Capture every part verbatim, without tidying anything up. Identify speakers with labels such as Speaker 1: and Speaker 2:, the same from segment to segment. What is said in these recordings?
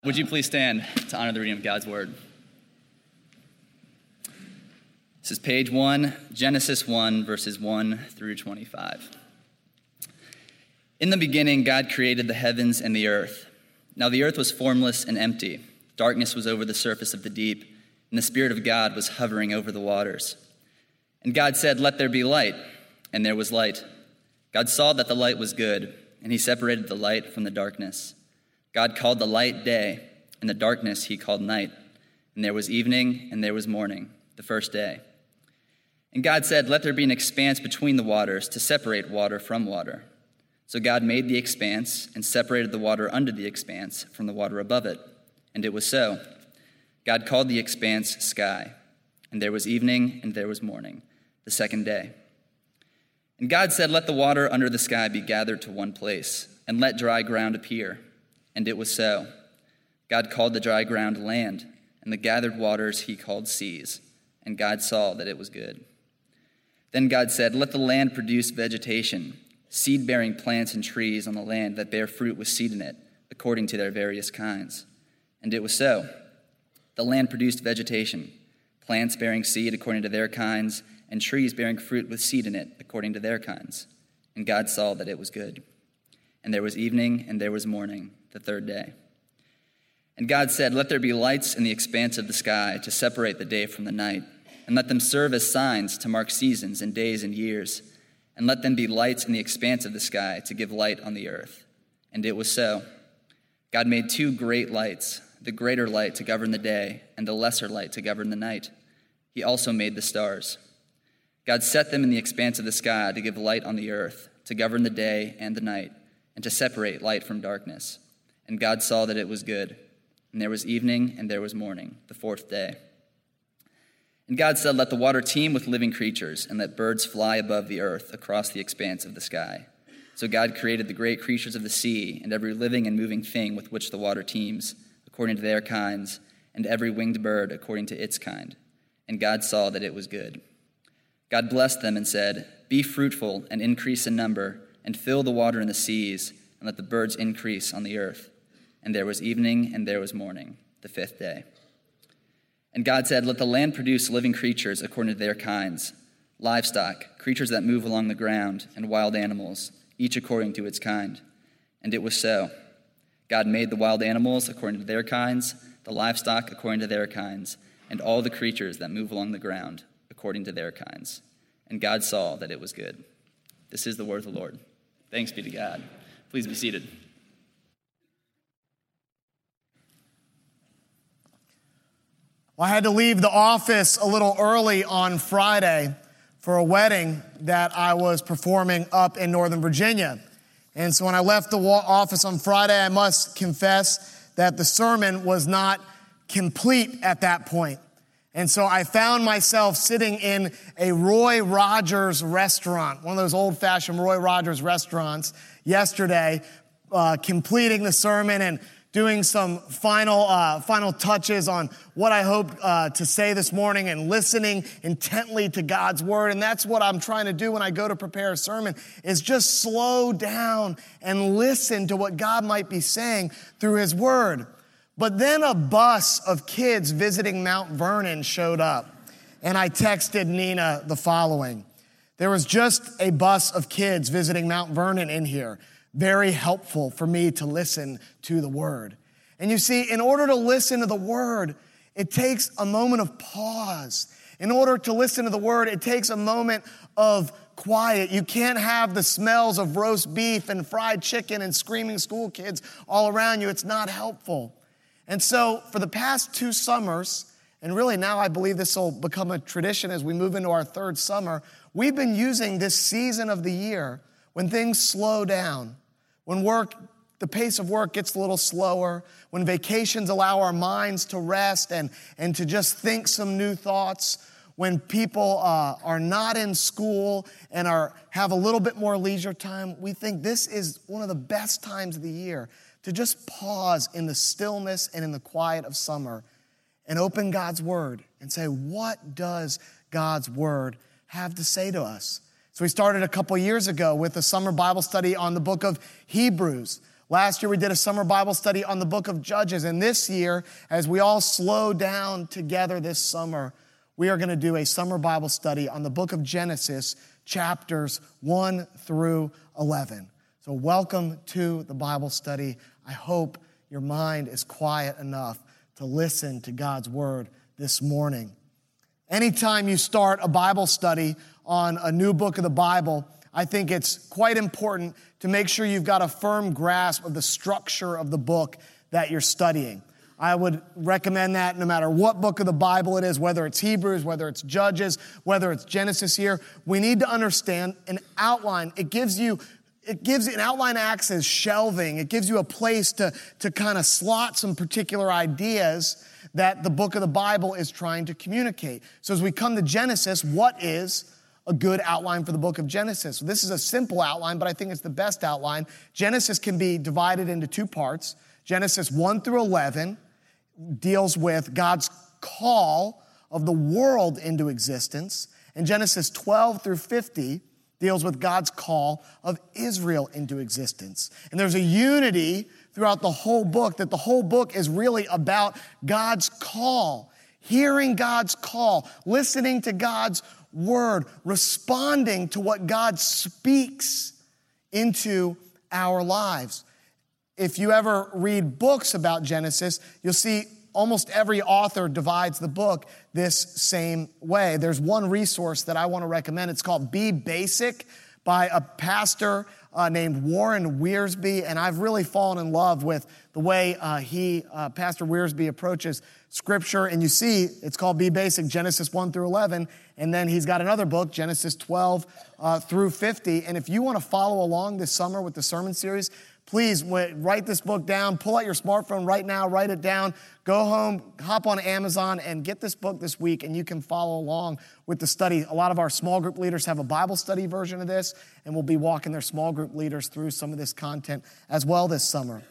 Speaker 1: Would you please stand to honor the reading of God's word? This is page one, Genesis one, verses one through twenty-five. In the beginning, God created the heavens and the earth. Now the earth was formless and empty. Darkness was over the surface of the deep, and the Spirit of God was hovering over the waters. And God said, "Let there be light," and there was light. God saw that the light was good, and he separated the light from the darkness. God called the light day, and the darkness he called night. And there was evening, and there was morning, the first day. And God said, "Let there be an expanse between the waters to separate water from water." So God made the expanse and separated the water under the expanse from the water above it. And it was so. God called the expanse sky. And there was evening, and there was morning, the second day. And God said, "Let the water under the sky be gathered to one place, and let dry ground appear." And it was so. God called the dry ground land, and the gathered waters he called seas. And God saw that it was good. Then God said, "Let the land produce vegetation, seed-bearing plants and trees on the land that bear fruit with seed in it, according to their various kinds." And it was so. The land produced vegetation, plants bearing seed according to their kinds, and trees bearing fruit with seed in it, according to their kinds. And God saw that it was good. And there was evening, and there was morning, the third day. And God said, "Let there be lights in the expanse of the sky to separate the day from the night, and let them serve as signs to mark seasons and days and years. And let them be lights in the expanse of the sky to give light on the earth." And it was so. God made two great lights, the greater light to govern the day, and the lesser light to govern the night. He also made the stars. God set them in the expanse of the sky to give light on the earth, to govern the day and the night, and to separate light from darkness. And God saw that it was good. And there was evening, and there was morning, the fourth day. And God said, "Let the water teem with living creatures, and let birds fly above the earth across the expanse of the sky." So God created the great creatures of the sea, and every living and moving thing with which the water teems, according to their kinds, and every winged bird according to its kind. And God saw that it was good. God blessed them and said, "Be fruitful and increase in number, and fill the water in the seas, and let the birds increase on the earth." And there was evening, and there was morning, the fifth day. And God said, "Let the land produce living creatures according to their kinds, livestock, creatures that move along the ground, and wild animals, each according to its kind." And it was so. God made the wild animals according to their kinds, the livestock according to their kinds, and all the creatures that move along the ground according to their kinds. And God saw that it was good. This is the word of the Lord. Thanks be to God. Please be seated.
Speaker 2: Well, I had to leave the office a little early on Friday for a wedding that I was performing up in Northern Virginia. And so when I left the office on Friday, I must confess that the sermon was not complete at that point. And so I found myself sitting in a Roy Rogers restaurant, one of those old-fashioned Roy Rogers restaurants, yesterday, uh, completing the sermon and doing some final uh, final touches on what I hope uh, to say this morning and listening intently to God's word. And that's what I'm trying to do when I go to prepare a sermon, is just slow down and listen to what God might be saying through his word. But then a bus of kids visiting Mount Vernon showed up, and I texted Nina the following: "There was just a bus of kids visiting Mount Vernon in here. Very helpful for me to listen to the word." And you see, in order to listen to the word, it takes a moment of pause. In order to listen to the word, it takes a moment of quiet. You can't have the smells of roast beef and fried chicken and screaming school kids all around you. It's not helpful. And so for the past two summers, and really now I believe this will become a tradition as we move into our third summer, we've been using this season of the year when things slow down, when work, the pace of work gets a little slower, when vacations allow our minds to rest and, and to just think some new thoughts, when people uh, are not in school and are have a little bit more leisure time, we think this is one of the best times of the year to just pause in the stillness and in the quiet of summer and open God's word and say, what does God's word have to say to us? So we started a couple years ago with a summer Bible study on the book of Hebrews. Last year, we did a summer Bible study on the book of Judges. And this year, as we all slow down together this summer, we are going to do a summer Bible study on the book of Genesis, chapters one through eleven. So welcome to the Bible study. I hope your mind is quiet enough to listen to God's word this morning. Anytime you start a Bible study on a new book of the Bible, I think it's quite important to make sure you've got a firm grasp of the structure of the book that you're studying. I would recommend that no matter what book of the Bible it is, whether it's Hebrews, whether it's Judges, whether it's Genesis here, we need to understand an outline. It gives you, it gives an outline acts as shelving. It gives you a place to, to kind of slot some particular ideas that the book of the Bible is trying to communicate. So as we come to Genesis, what is a good outline for the book of Genesis? So this is a simple outline, but I think it's the best outline. Genesis can be divided into two parts. Genesis one through eleven deals with God's call of the world into existence. And Genesis twelve through fifty deals with God's call of Israel into existence. And there's a unity throughout the whole book, that the whole book is really about God's call, hearing God's call, listening to God's word, responding to what God speaks into our lives. If you ever read books about Genesis, you'll see almost every author divides the book this same way. There's one resource that I want to recommend. It's called Be Basic by a pastor uh, named Warren Wiersbe, and I've really fallen in love with the way uh, he, uh, Pastor Wiersbe, approaches Scripture. And you see, it's called Be Basic, Genesis one through eleven, and then he's got another book, Genesis twelve uh, through fifty. And if you want to follow along this summer with the sermon series, please write this book down, pull out your smartphone right now, write it down, go home, hop on Amazon, and get this book this week, and you can follow along with the study. A lot of our small group leaders have a Bible study version of this, and we'll be walking their small group leaders through some of this content as well this summer.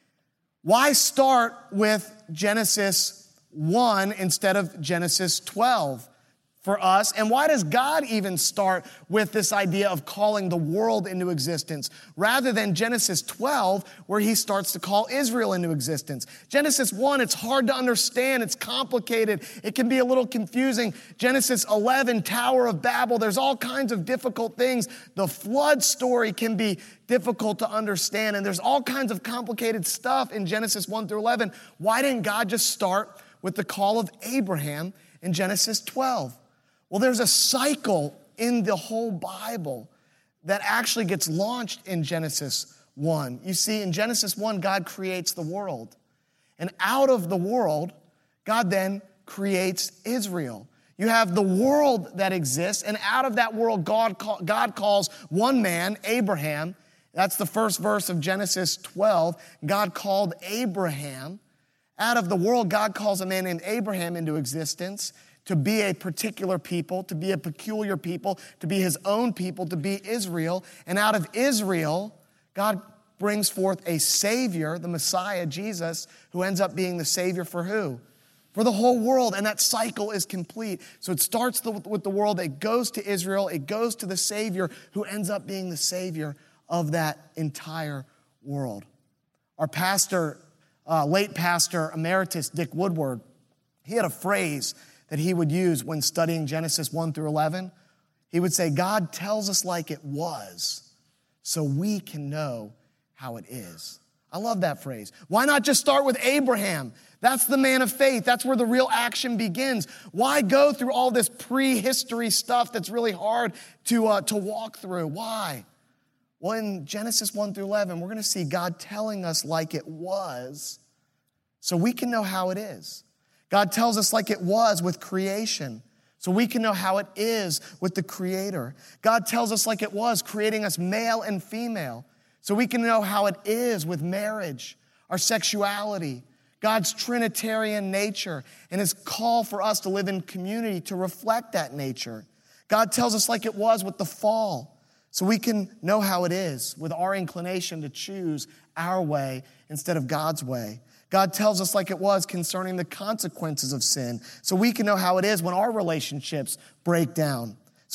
Speaker 2: Why start with Genesis one instead of Genesis twelve for us? And why does God even start with this idea of calling the world into existence rather than Genesis twelve, where he starts to call Israel into existence? Genesis one, it's hard to understand. It's complicated. It can be a little confusing. Genesis eleven, Tower of Babel, there's all kinds of difficult things. The flood story can be difficult to understand, and there's all kinds of complicated stuff in Genesis one through eleven. Why didn't God just start with the call of Abraham in Genesis twelve? Well, there's a cycle in the whole Bible that actually gets launched in Genesis one. You see, in Genesis one, God creates the world. And out of the world, God then creates Israel. You have the world that exists, and out of that world, God, call, God calls one man, Abraham. That's the first verse of Genesis twelve. God called Abraham. Out of the world, God calls a man named Abraham into existence, to be a particular people, to be a peculiar people, to be his own people, to be Israel. And out of Israel, God brings forth a Savior, the Messiah, Jesus, who ends up being the Savior for who? For the whole world, and that cycle is complete. So it starts with the world, it goes to Israel, it goes to the Savior, who ends up being the Savior of that entire world. Our pastor, uh, late pastor emeritus, Dick Woodward, he had a phrase that he would use when studying Genesis one through eleven. He would say, God tells us like it was so we can know how it is. I love that phrase. Why not just start with Abraham? That's the man of faith. That's where the real action begins. Why go through all this prehistory stuff that's really hard to, uh, to walk through? Why? Well, in Genesis one through eleven, we're going to see God telling us like it was so we can know how it is. God tells us like it was with creation, so we can know how it is with the Creator. God tells us like it was, creating us male and female, so we can know how it is with marriage, our sexuality, God's Trinitarian nature, and his call for us to live in community to reflect that nature. God tells us like it was with the fall, so we can know how it is with our inclination to choose our way instead of God's way. God tells us like it was concerning the consequences of sin, so we can know how it is when our relationships break down. So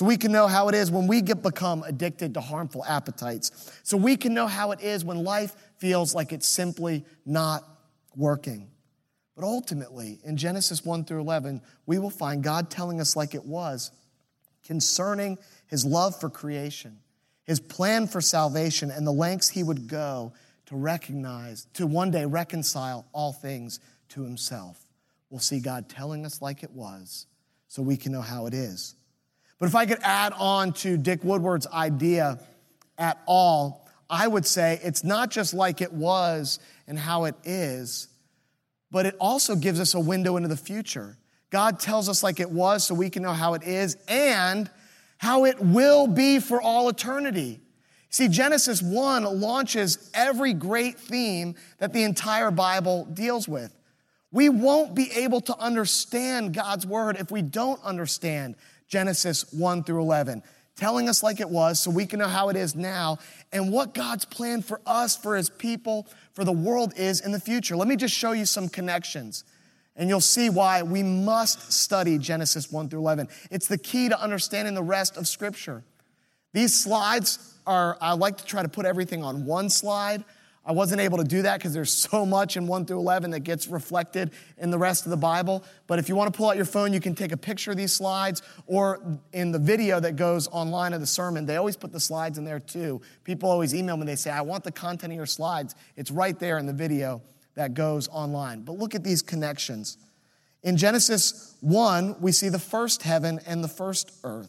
Speaker 2: So we can know how it is when we get become addicted to harmful appetites. So we can know how it is when life feels like it's simply not working. But ultimately, in Genesis one through eleven, we will find God telling us like it was concerning his love for creation, his plan for salvation, and the lengths he would go to recognize, to one day reconcile all things to himself. We'll see God telling us like it was so we can know how it is. But if I could add on to Dick Woodward's idea at all, I would say it's not just like it was and how it is, but it also gives us a window into the future. God tells us like it was so we can know how it is and how it will be for all eternity. See, Genesis one launches every great theme that the entire Bible deals with. We won't be able to understand God's word if we don't understand Genesis one through eleven, telling us like it was so we can know how it is now and what God's plan for us, for his people, for the world is in the future. Let me just show you some connections, and you'll see why we must study Genesis one through eleven. It's the key to understanding the rest of Scripture. These slides are, I like to try to put everything on one slide. I wasn't able to do that because there's so much in one through eleven that gets reflected in the rest of the Bible. But if you want to pull out your phone, you can take a picture of these slides, or in the video that goes online of the sermon, they always put the slides in there too. People always email me, they say, I want the content of your slides. It's right there in the video that goes online. But look at these connections. In Genesis one, we see the first heaven and the first earth.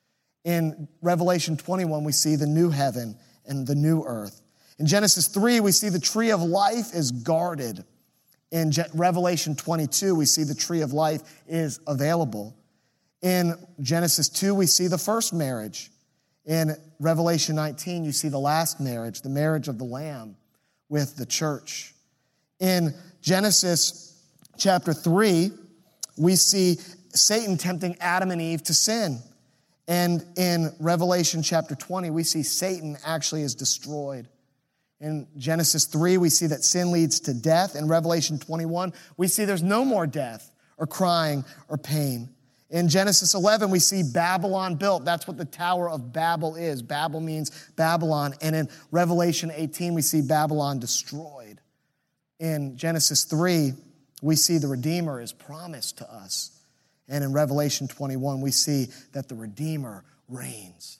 Speaker 2: In Revelation twenty-one, we see the new heaven and the new earth. In Genesis three, we see the tree of life is guarded. In Je- Revelation twenty-two, we see the tree of life is available. In Genesis two, we see the first marriage. In Revelation nineteen, you see the last marriage, the marriage of the Lamb with the church. In Genesis chapter three, we see Satan tempting Adam and Eve to sin. And in Revelation chapter twenty, we see Satan actually is destroyed. In Genesis three, we see that sin leads to death. In Revelation twenty-one, we see there's no more death or crying or pain. In Genesis eleven, we see Babylon built. That's what the Tower of Babel is. Babel means Babylon. And in Revelation eighteen, we see Babylon destroyed. In Genesis three, we see the Redeemer is promised to us. And in Revelation twenty-one, we see that the Redeemer reigns.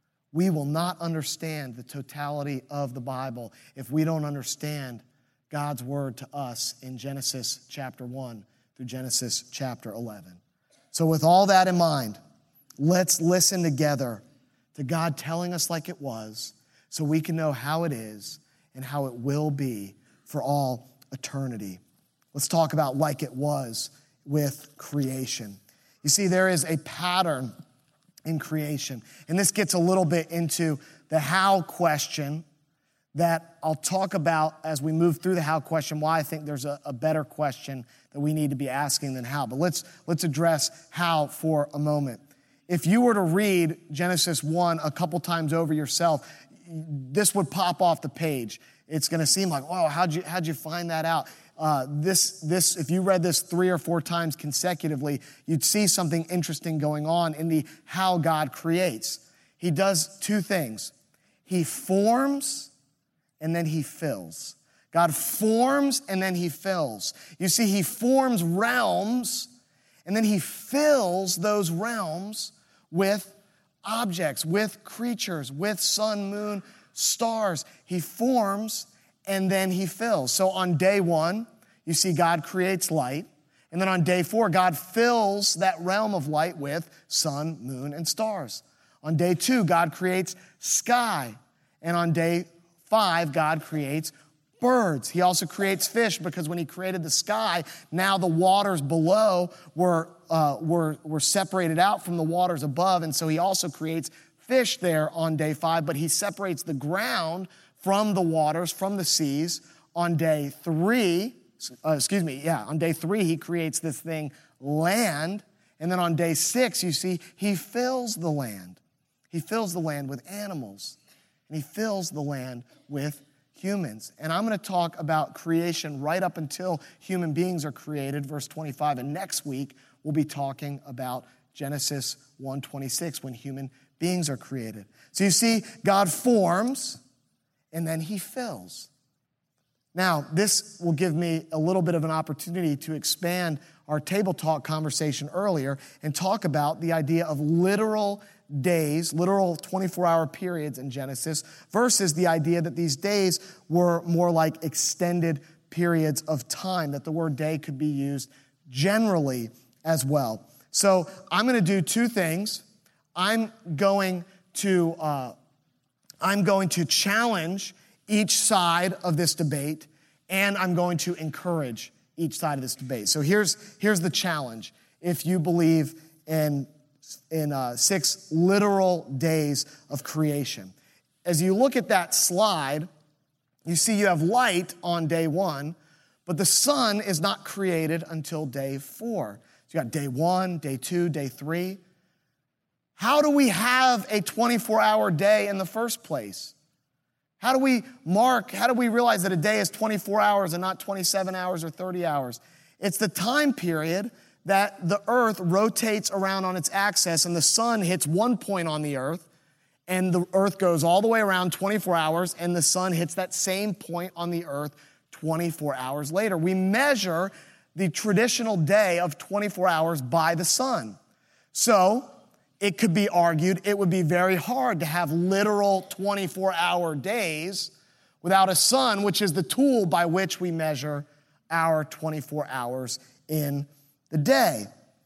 Speaker 2: We will not understand the totality of the Bible if we don't understand God's word to us in Genesis chapter one through Genesis chapter eleven. So with all that in mind, let's listen together to God telling us like it was so we can know how it is and how it will be for all eternity. Let's talk about like it was with creation. You see, there is a pattern in creation. And this gets a little bit into the how question that I'll talk about as we move through the how question, why I think there's a, a better question that we need to be asking than how. But let's, let's address how for a moment. If you were to read Genesis one a couple times over yourself, this would pop off the page. It's going to seem like, oh, how'd you, how'd you find that out? Uh, this, this, if you read this three or four times consecutively, you'd see something interesting going on in the how God creates. He does two things. He forms and then he fills. God forms and then he fills. You see, he forms realms and then he fills those realms with objects, with creatures, with sun, moon, stars. He forms and then he fills. So on day one, you see God creates light. And then on day four, God fills that realm of light with sun, moon, and stars. On day two, God creates sky. And on day five, God creates birds. He also creates fish because when he created the sky, now the waters below were, uh, were, were separated out from the waters above. And so he also creates fish there on day five, but he separates the ground from the waters, from the seas. On day three, uh, excuse me, yeah, on day three, he creates this thing, land. And then on day six, you see, he fills the land. He fills the land with animals. And he fills the land with humans. And I'm going to talk about creation right up until human beings are created, verse twenty-five. And next week, we'll be talking about Genesis one twenty-six, when human beings are created. So you see, God forms, and then he fills. Now, this will give me a little bit of an opportunity to expand our table talk conversation earlier and talk about the idea of literal days, literal twenty-four hour periods in Genesis, versus the idea that these days were more like extended periods of time, that the word day could be used generally as well. So I'm going to do two things. I'm going to uh, I'm going to challenge each side of this debate, and I'm going to encourage each side of this debate. So here's here's the challenge. If you believe in in uh, six literal days of creation, as you look at that slide, you see you have light on day one, but the sun is not created until day four. So you got day one, day two, day three. How do we have a twenty-four hour day in the first place? How do we mark, how do we realize that a day is twenty-four hours and not twenty-seven hours or thirty hours? It's the time period that the earth rotates around on its axis and the sun hits one point on the earth, and the earth goes all the way around twenty-four hours, and the sun hits that same point on the earth twenty-four hours later. We measure the traditional day of twenty-four hours by the sun. So it could be argued it would be very hard to have literal twenty-four hour days without a sun, which is the tool by which we measure our twenty-four hours in the day.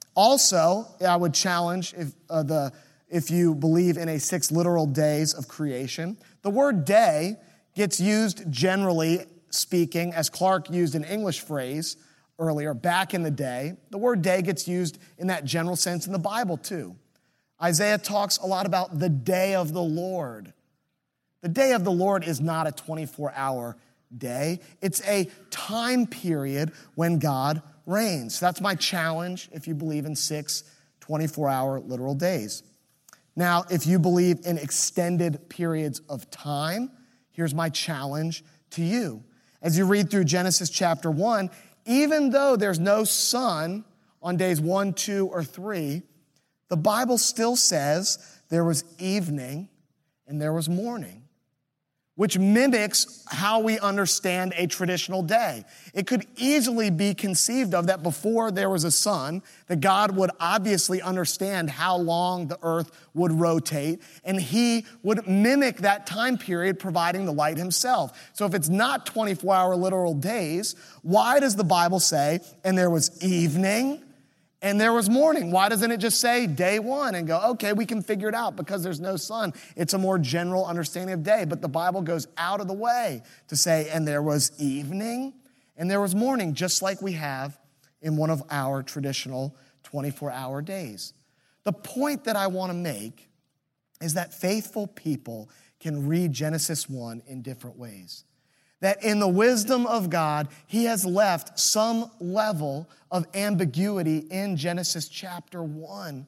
Speaker 2: Also, I would challenge if uh, the if you believe in a six literal days of creation, the word day gets used generally speaking, as Clark used an English phrase earlier, back in the day. The word day gets used in that general sense in the Bible too. Isaiah talks a lot about the day of the Lord. The day of the Lord is not a twenty-four hour day. It's a time period when God reigns. So that's my challenge if you believe in six twenty-four hour literal days. Now, if you believe in extended periods of time, here's my challenge to you. As you read through Genesis chapter one, even though there's no sun on days one, two, or three, the Bible still says there was evening and there was morning, which mimics how we understand a traditional day. It could easily be conceived of that before there was a sun, that God would obviously understand how long the earth would rotate, and he would mimic that time period, providing the light himself. So if it's not twenty-four hour literal days, why does the Bible say, and there was evening and there was morning? Why doesn't it just say day one and go, okay, we can figure it out because there's no sun? It's a more general understanding of day. But the Bible goes out of the way to say, and there was evening and there was morning, just like we have in one of our traditional twenty-four hour days. The point that I want to make is that faithful people can read Genesis one in different ways. That in the wisdom of God, he has left some level of ambiguity in Genesis chapter one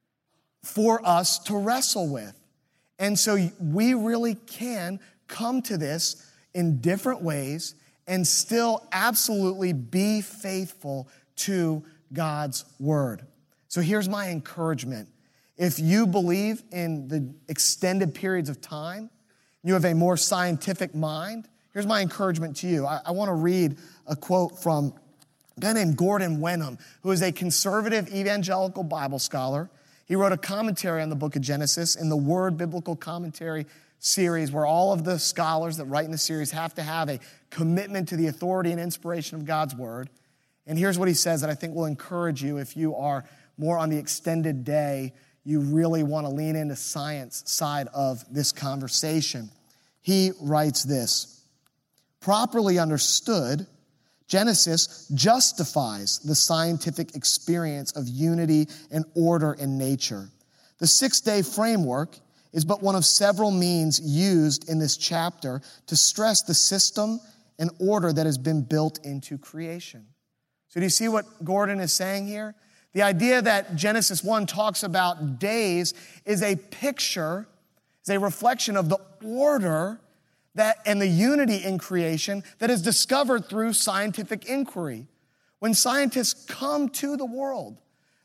Speaker 2: for us to wrestle with. And so we really can come to this in different ways and still absolutely be faithful to God's word. So here's my encouragement. If you believe in the extended periods of time, you have a more scientific mind, here's my encouragement to you. I, I want to read a quote from a guy named Gordon Wenham, who is a conservative evangelical Bible scholar. He wrote a commentary on the book of Genesis in the Word Biblical Commentary series, where all of the scholars that write in the series have to have a commitment to the authority and inspiration of God's word. And here's what he says that I think will encourage you if you are more on the extended day, you really want to lean into science side of this conversation. He writes this: properly understood, Genesis justifies the scientific experience of unity and order in nature. The six-day framework is but one of several means used in this chapter to stress the system and order that has been built into creation. So do you see what Gordon is saying here? The idea that Genesis one talks about days is a picture, is a reflection of the order that and the unity in creation that is discovered through scientific inquiry. When scientists come to the world,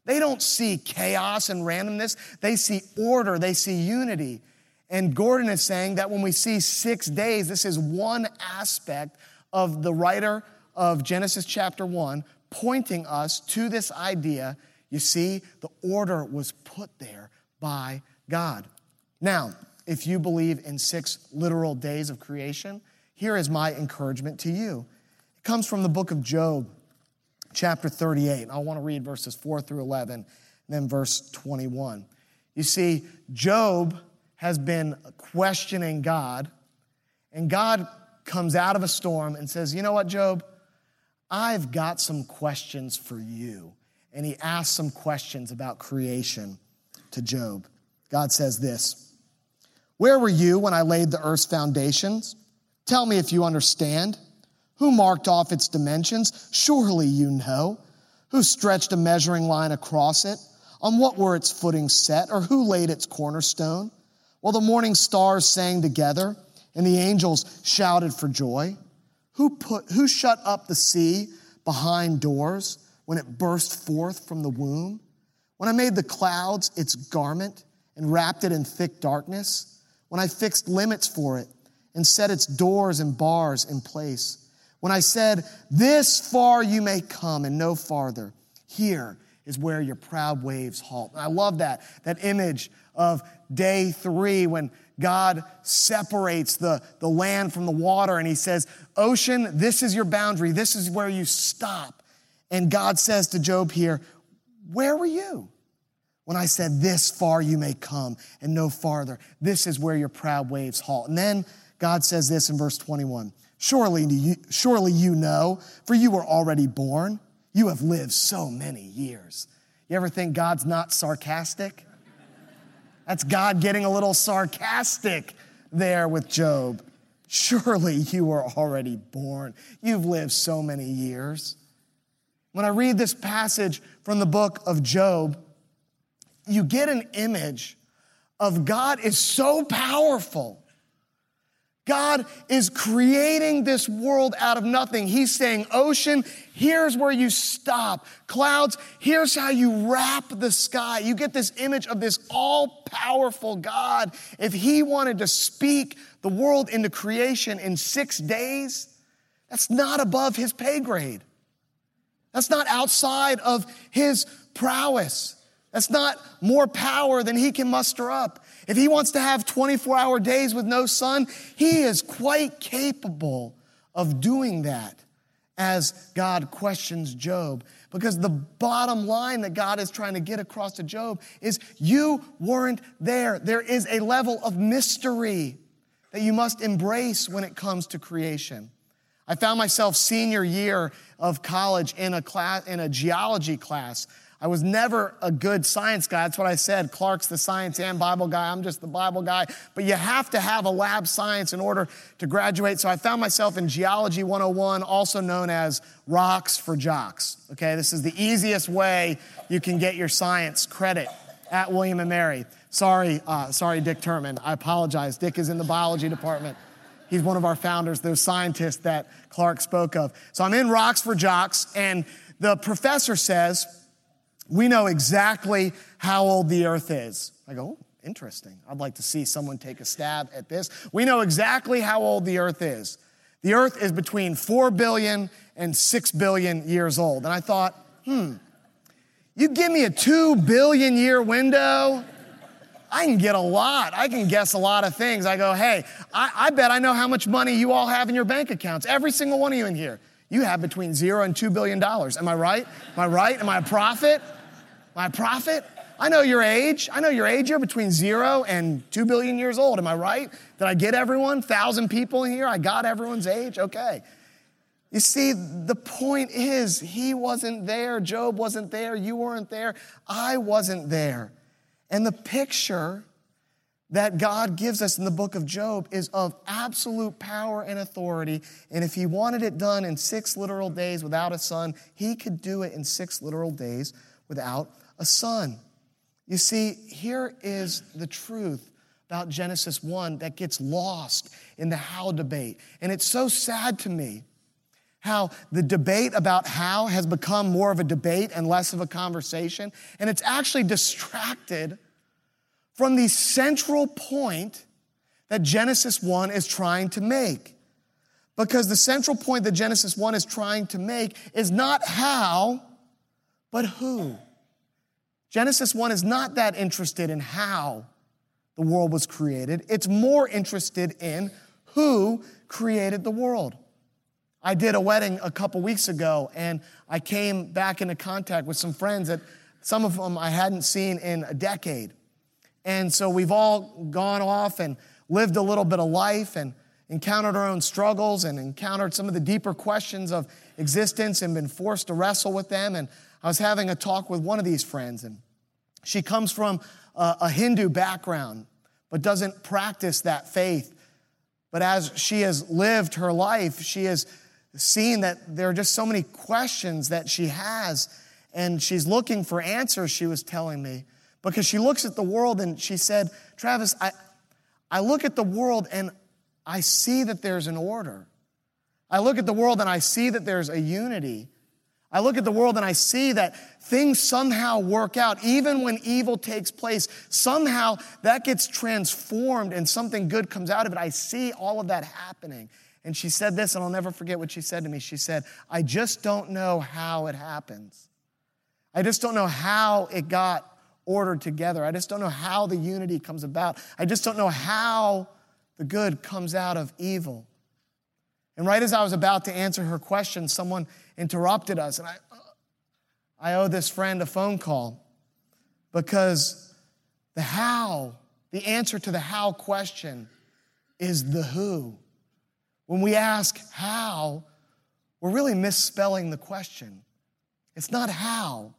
Speaker 2: They don't see chaos and randomness. They see order. They see unity. And Gordon is saying that when we see six days, this is one aspect of the writer of Genesis chapter one pointing us to this idea. You see, the order was put there by God. Now, if you believe in six literal days of creation, here is my encouragement to you. It comes from the book of Job, chapter thirty-eight. I want to read verses four through eleven, and then verse twenty-one. You see, Job has been questioning God, and God comes out of a storm and says, you know what, Job? I've got some questions for you. And he asks some questions about creation to Job. God says this, where were you when I laid the earth's foundations? Tell me if you understand. Who marked off its dimensions? Surely you know. Who stretched a measuring line across it? On what were its footings set? Or who laid its cornerstone? Well, the morning stars sang together, and the angels shouted for joy. Who put, who shut up the sea behind doors when it burst forth from the womb? When I made the clouds its garment and wrapped it in thick darkness? When I fixed limits for it and set its doors and bars in place? When I said, this far you may come and no farther, here is where your proud waves halt. And I love that, that image of day three when God separates the, the land from the water and he says, ocean, this is your boundary. This is where you stop. And God says to Job here, where were you when I said this far you may come and no farther? This is where your proud waves halt. And then God says this in verse twenty-one, surely you, surely you know, for you were already born. You have lived so many years. You ever think God's not sarcastic? That's God getting a little sarcastic there with Job. Surely you were already born. You've lived so many years. When I read this passage from the book of Job, you get an image of God is so powerful. God is creating this world out of nothing. He's saying, ocean, here's where you stop. Clouds, here's how you wrap the sky. You get this image of this all-powerful God. If he wanted to speak the world into creation in six days, that's not above his pay grade. That's not outside of his prowess. That's not more power than he can muster up. If he wants to have twenty-four hour days with no sun, he is quite capable of doing that as God questions Job. Because the bottom line that God is trying to get across to Job is you weren't there. There is a level of mystery that you must embrace when it comes to creation. I found myself senior year of college in a class, in a geology class. I was never a good science guy. That's what I said. Clark's the science and Bible guy. I'm just the Bible guy. But you have to have a lab science in order to graduate. So I found myself in Geology one oh one, also known as Rocks for Jocks. Okay, this is the easiest way you can get your science credit at William and Mary. Sorry, uh, sorry, Dick Turman. I apologize. Dick is in the biology department. He's one of our founders, those scientists that Clark spoke of. So I'm in Rocks for Jocks, and the professor says, we know exactly how old the earth is. I go, oh, interesting. I'd like to see someone take a stab at this. We know exactly how old the earth is. The earth is between four billion and six billion years old. And I thought, hmm, you give me a two billion year window, I can get a lot. I can guess a lot of things. I go, hey, I, I bet I know how much money you all have in your bank accounts. Every single one of you in here. You have between zero and two billion dollars. Am I right? Am I right? Am I a prophet? Am I a prophet? I know your age. I know your age. You're between zero and two billion years old. Am I right? Did I get everyone? Thousand people in here? I got everyone's age? Okay. You see, the point is, he wasn't there. Job wasn't there. You weren't there. I wasn't there. And the picture that God gives us in the book of Job is of absolute power and authority. And if he wanted it done in six literal days without a son, he could do it in six literal days without a son. You see, here is the truth about Genesis one that gets lost in the how debate. And it's so sad to me how the debate about how has become more of a debate and less of a conversation. And it's actually distracted from the central point that Genesis one is trying to make. Because the central point that Genesis one is trying to make is not how, but who. Genesis one is not that interested in how the world was created. It's more interested in who created the world. I did a wedding a couple weeks ago, and I came back into contact with some friends that some of them I hadn't seen in a decade. And so we've all gone off and lived a little bit of life and encountered our own struggles and encountered some of the deeper questions of existence and been forced to wrestle with them. And I was having a talk with one of these friends, and she comes from a, a Hindu background, but doesn't practice that faith. But as she has lived her life, she has seen that there are just so many questions that she has, and she's looking for answers, she was telling me, because she looks at the world and she said, Travis, I, I look at the world and I see that there's an order. I look at the world and I see that there's a unity. I look at the world and I see that things somehow work out. Even when evil takes place, somehow that gets transformed and something good comes out of it. I see all of that happening. And she said this, and I'll never forget what she said to me. She said, I just don't know how it happens. I just don't know how it got ordered together. I just don't know how the unity comes about. I just don't know how the good comes out of evil. And right as I was about to answer her question, someone interrupted us, and I, I owe this friend a phone call, because the how, the answer to the how question is the who. When we ask how, we're really misspelling the question. It's not how,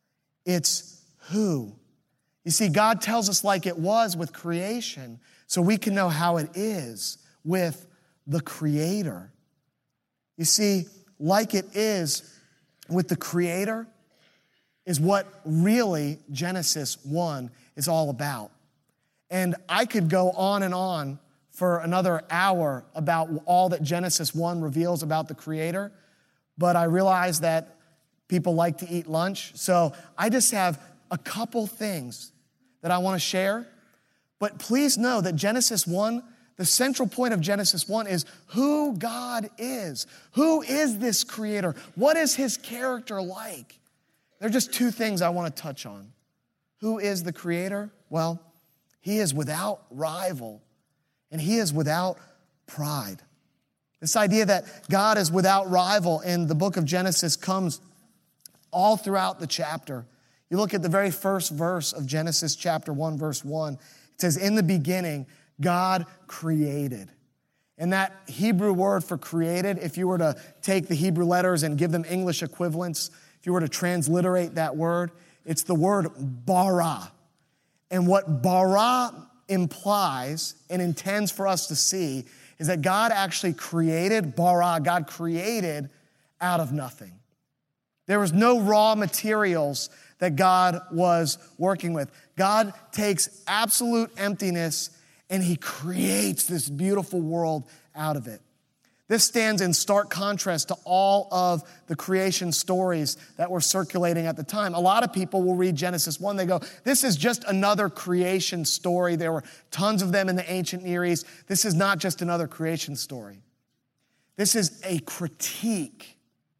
Speaker 2: it's who. You see, God tells us like it was with creation, so we can know how it is with the Creator. You see, like it is with the Creator is what really Genesis one is all about. And I could go on and on for another hour about all that Genesis one reveals about the Creator, but I realize that people like to eat lunch, so I just have a couple things that I want to share. But please know that Genesis one, the central point of Genesis one is who God is. Who is this Creator? What is His character like? There are just two things I want to touch on. Who is the Creator? Well, He is without rival, and He is without pride. This idea that God is without rival in the book of Genesis comes all throughout the chapter. You look at the very first verse of Genesis chapter one, verse one. It says, in the beginning, God created. And that Hebrew word for created, if you were to take the Hebrew letters and give them English equivalents, if you were to transliterate that word, it's the word bara. And what bara implies and intends for us to see is that God actually created, bara, God created out of nothing. There was no raw materials that God was working with. God takes absolute emptiness and He creates this beautiful world out of it. This stands in stark contrast to all of the creation stories that were circulating at the time. A lot of people will read Genesis one, they go, this is just another creation story. There were tons of them in the ancient Near East. This is not just another creation story. This is a critique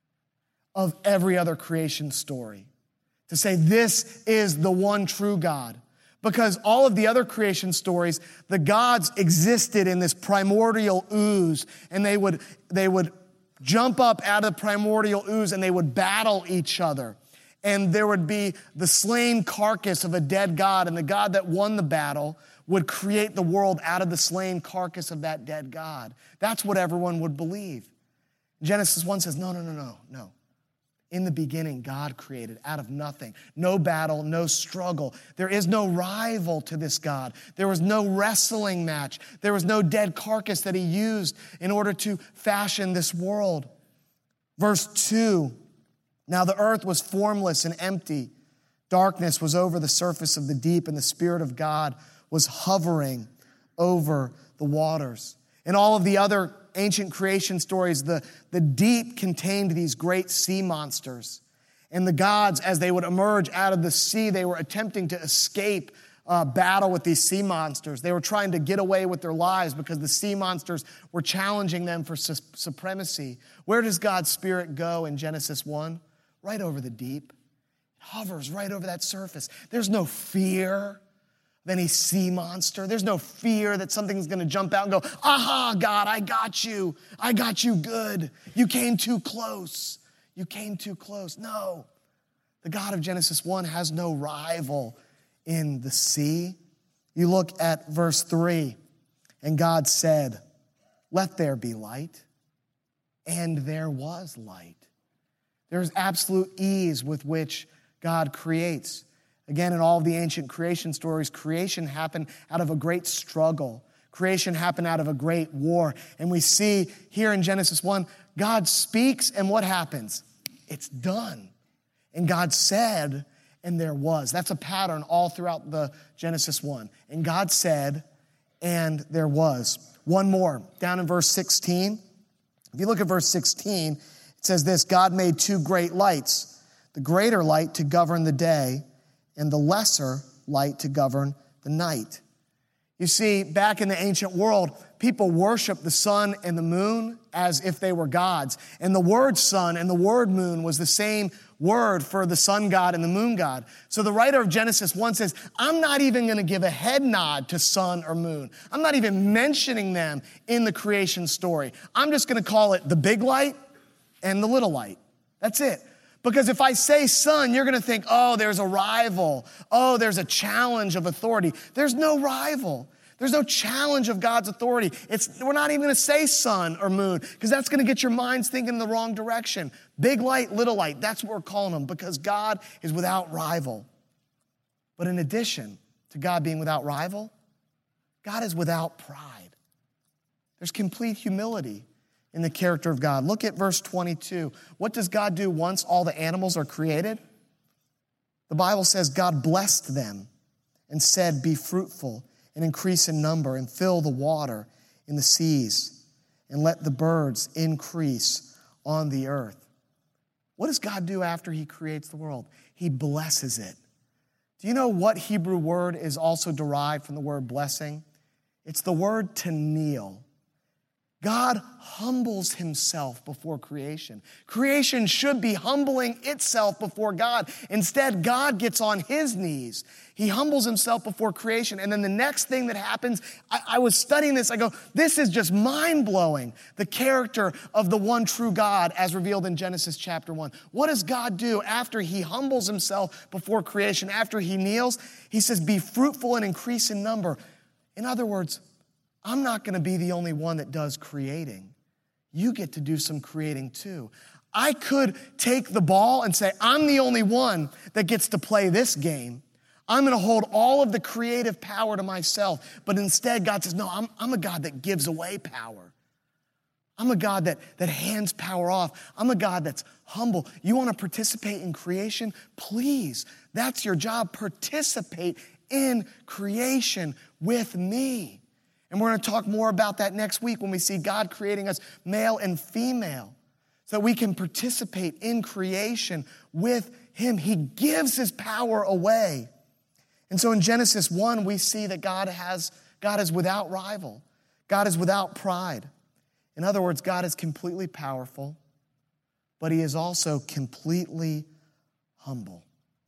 Speaker 2: of every other creation story. To say this is the one true God. Because all of the other creation stories, the gods existed in this primordial ooze, and they would, they would jump up out of the primordial ooze and they would battle each other. And there would be the slain carcass of a dead god, and the god that won the battle would create the world out of the slain carcass of that dead god. That's what everyone would believe. Genesis one says, no, no, no, no, no. In the beginning, God created out of nothing. No battle, no struggle. There is no rival to this God. There was no wrestling match. There was no dead carcass that He used in order to fashion this world. Verse two, now the earth was formless and empty. Darkness was over the surface of the deep, and the Spirit of God was hovering over the waters. In all of the other ancient creation stories, the, the deep contained these great sea monsters. And the gods, as they would emerge out of the sea, they were attempting to escape uh, battle with these sea monsters. They were trying to get away with their lives because the sea monsters were challenging them for su- supremacy. Where does God's Spirit go in Genesis one? Right over the deep. It hovers right over that surface. There's no fear of any sea monster. There's no fear that something's going to jump out and go, aha, God, I got you. I got you good. You came too close. You came too close. No. The God of Genesis one has no rival in the sea. You look at verse three, and God said, let there be light. And there was light. There's absolute ease with which God creates. Again, in all of the ancient creation stories, creation happened out of a great struggle. Creation happened out of a great war. And we see here in Genesis one, God speaks, and what happens? It's done. And God said, and there was. That's a pattern all throughout the Genesis one. And God said, and there was. One more, down in verse sixteen. If you look at verse sixteen, it says this, God made two great lights, the greater light to govern the day, and the lesser light to govern the night. You see, back in the ancient world, people worshiped the sun and the moon as if they were gods. And the word sun and the word moon was the same word for the sun god and the moon god. So the writer of Genesis one says, I'm not even going to give a head nod to sun or moon. I'm not even mentioning them in the creation story. I'm just going to call it the big light and the little light. That's it. Because if I say sun, you're going to think, oh, there's a rival. Oh, there's a challenge of authority. There's no rival. There's no challenge of God's authority. It's, we're not even going to say sun or moon because that's going to get your minds thinking in the wrong direction. Big light, little light, that's what we're calling them because God is without rival. But in addition to God being without rival, God is without pride. There's complete humility in the character of God. Look at verse twenty-two. What does God do once all the animals are created? The Bible says God blessed them and said, be fruitful and increase in number and fill the water in the seas and let the birds increase on the earth. What does God do after he creates the world? He blesses it. Do you know what Hebrew word is also derived from the word blessing? It's the word to kneel. God humbles himself before creation. Creation should be humbling itself before God. Instead, God gets on his knees. He humbles himself before creation. And then the next thing that happens, I, I was studying this, I go, this is just mind-blowing, the character of the one true God as revealed in Genesis chapter one. What does God do after he humbles himself before creation, after he kneels? He says, be fruitful and increase in number. In other words, I'm not going to be the only one that does creating. You get to do some creating too. I could take the ball and say, I'm the only one that gets to play this game. I'm going to hold all of the creative power to myself. But instead, God says, no, I'm, I'm a God that gives away power. I'm a God that, that hands power off. I'm a God that's humble. You want to participate in creation? Please, that's your job. Participate in creation with me. And we're going to talk more about that next week when we see God creating us male and female so that we can participate in creation with him. He gives his power away. And so in Genesis one, we see that God has, God is without rival. God is without pride. In other words, God is completely powerful, but he is also completely humble.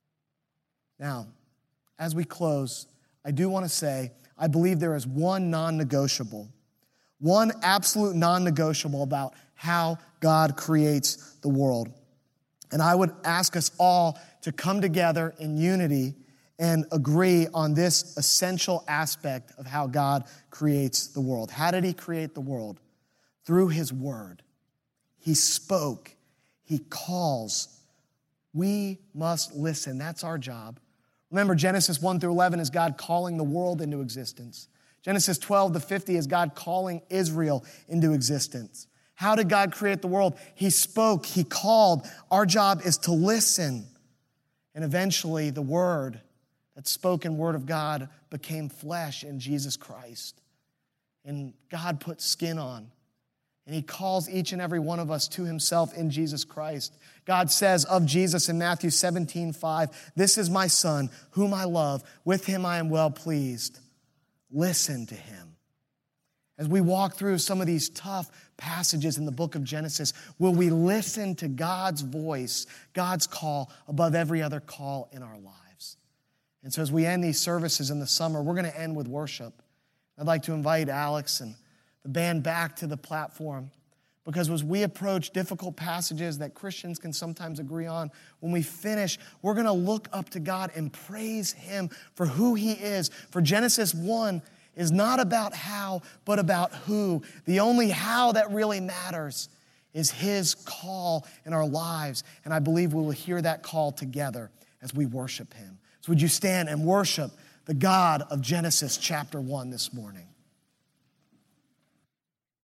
Speaker 2: Now, as we close, I do want to say, I believe there is one non-negotiable, one absolute non-negotiable about how God creates the world. And I would ask us all to come together in unity and agree on this essential aspect of how God creates the world. How did he create the world? Through his word. He spoke. He calls. We must listen. That's our job. Remember, Genesis one through eleven is God calling the world into existence. Genesis twelve to fifty is God calling Israel into existence. How did God create the world? He spoke, he called. Our job is to listen. And eventually the word, that spoken word of God, became flesh in Jesus Christ. and God put skin on. And he calls each and every one of us to himself in Jesus Christ. God says of Jesus in Matthew seventeen five, "This is my son, whom I love. With him I am well pleased. Listen to him." As we walk through some of these tough passages in the book of Genesis, will we listen to God's voice, God's call, above every other call in our lives? And so as we end these services in the summer, we're going to end with worship. I'd like to invite Alex and the band back to the platform, because as we approach difficult passages that Christians can sometimes agree on, when we finish, we're going to look up to God and praise him for who he is. For Genesis one is not about how, but about who. The only how that really matters is his call in our lives. And I believe we will hear that call together as we worship him. So would you stand and worship the God of Genesis chapter one this morning?